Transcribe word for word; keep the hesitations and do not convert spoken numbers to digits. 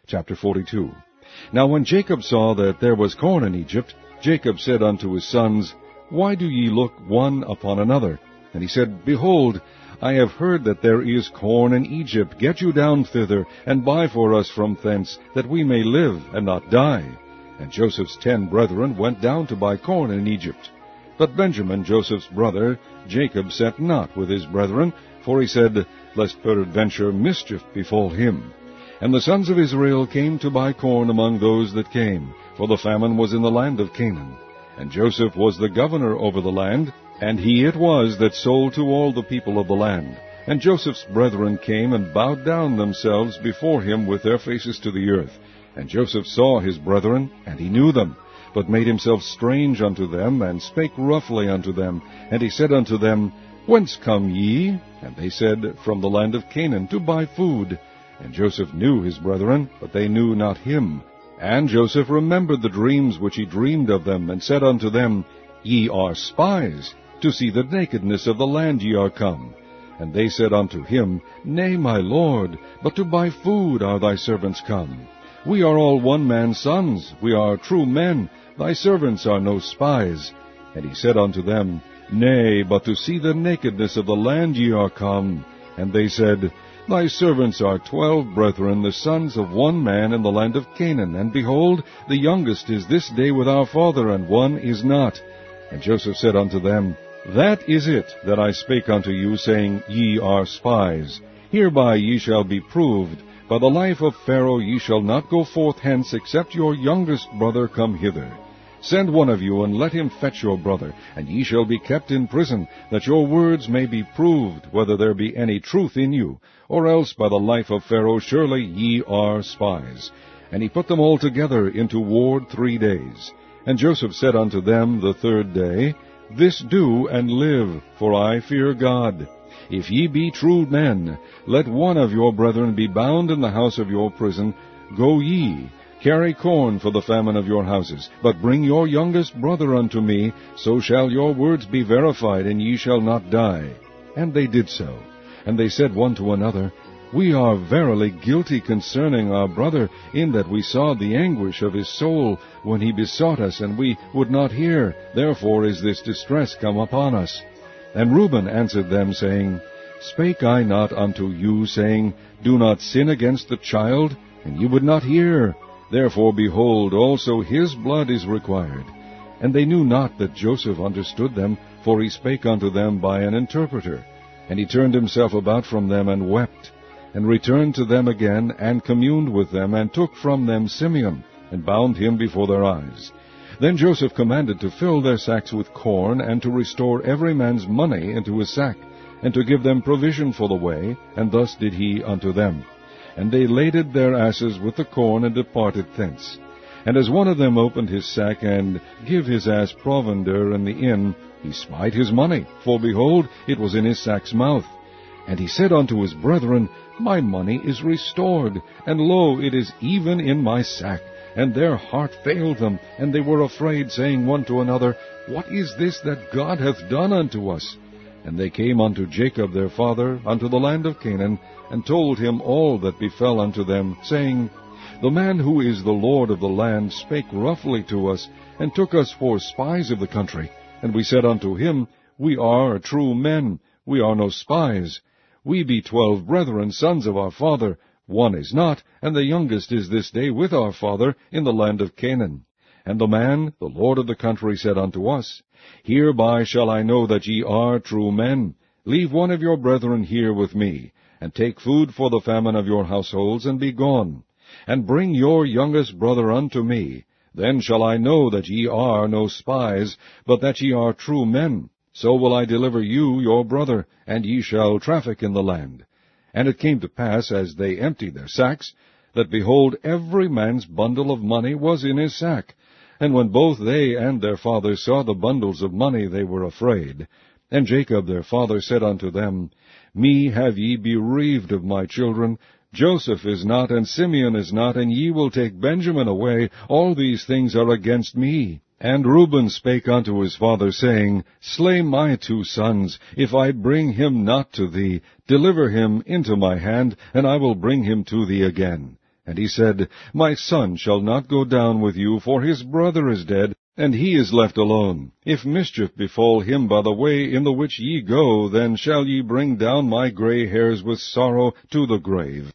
Chapter forty-two. Now when Jacob saw that there was corn in Egypt, Jacob said unto his sons, Why do ye look one upon another? And he said, Behold, I have heard that there is corn in Egypt. Get you down thither, and buy for us from thence, that we may live and not die. And Joseph's ten brethren went down to buy corn in Egypt. But Benjamin, Joseph's brother, Jacob sent not with his brethren, for he said, Lest peradventure mischief befall him. And the sons of Israel came to buy corn among those that came, for the famine was in the land of Canaan. And Joseph was the governor over the land, and he it was that sold to all the people of the land. And Joseph's brethren came and bowed down themselves before him with their faces to the earth. And Joseph saw his brethren, and he knew them, but made himself strange unto them, and spake roughly unto them. And he said unto them, Whence come ye? And they said, From the land of Canaan, to buy food. And Joseph knew his brethren, but they knew not him. And Joseph remembered the dreams which he dreamed of them, and said unto them, Ye are spies, to see the nakedness of the land ye are come. And they said unto him, Nay, my lord, but to buy food are thy servants come. We are all one man's sons, we are true men, thy servants are no spies. And he said unto them, Nay, but to see the nakedness of the land ye are come. And they said, Thy servants are twelve brethren, the sons of one man in the land of Canaan. And behold, the youngest is this day with our father, and one is not. And Joseph said unto them, That is it that I spake unto you, saying, Ye are spies. Hereby ye shall be proved. By the life of Pharaoh ye shall not go forth hence, except your youngest brother come hither. Send one of you, and let him fetch your brother, and ye shall be kept in prison, that your words may be proved, whether there be any truth in you, or else by the life of Pharaoh surely ye are spies. And he put them all together into ward three days. And Joseph said unto them the third day, This do, and live, for I fear God. If ye be true men, let one of your brethren be bound in the house of your prison. Go ye, carry corn for the famine of your houses, but bring your youngest brother unto me, so shall your words be verified, and ye shall not die. And they did so. And they said one to another, We are verily guilty concerning our brother, in that we saw the anguish of his soul when he besought us, and we would not hear. Therefore is this distress come upon us. And Reuben answered them, saying, Spake I not unto you, saying, Do not sin against the child? And ye would not hear. Therefore, behold, also his blood is required. And they knew not that Joseph understood them, for he spake unto them by an interpreter. And he turned himself about from them, and wept, and returned to them again, and communed with them, and took from them Simeon, and bound him before their eyes. Then Joseph commanded to fill their sacks with corn, and to restore every man's money into his sack, and to give them provision for the way, and thus did he unto them. And they laded their asses with the corn, and departed thence. And as one of them opened his sack, and give his ass provender in the inn, he spied his money, for behold, it was in his sack's mouth. And he said unto his brethren, My money is restored, and lo, it is even in my sack. And their heart failed them, and they were afraid, saying one to another, What is this that God hath done unto us? And they came unto Jacob their father, unto the land of Canaan, and told him all that befell unto them, saying, The man who is the Lord of the land spake roughly to us, and took us for spies of the country. And we said unto him, We are true men, we are no spies. We be twelve brethren, sons of our father. One is not, and the youngest is this day with our father in the land of Canaan. And the man, the Lord of the country, said unto us, Hereby shall I know that ye are true men. Leave one of your brethren here with me, and take food for the famine of your households, and be gone. And bring your youngest brother unto me. Then shall I know that ye are no spies, but that ye are true men. So will I deliver you your brother, and ye shall traffic in the land. And it came to pass, as they emptied their sacks, that, behold, every man's bundle of money was in his sack. And when both they and their father saw the bundles of money, they were afraid. And Jacob their father said unto them, Me have ye bereaved of my children. Joseph is not, and Simeon is not, and ye will take Benjamin away. All these things are against me. And Reuben spake unto his father, saying, Slay my two sons, if I bring him not to thee. Deliver him into my hand, and I will bring him to thee again. And he said, My son shall not go down with you, for his brother is dead, and he is left alone. If mischief befall him by the way in the which ye go, then shall ye bring down my gray hairs with sorrow to the grave.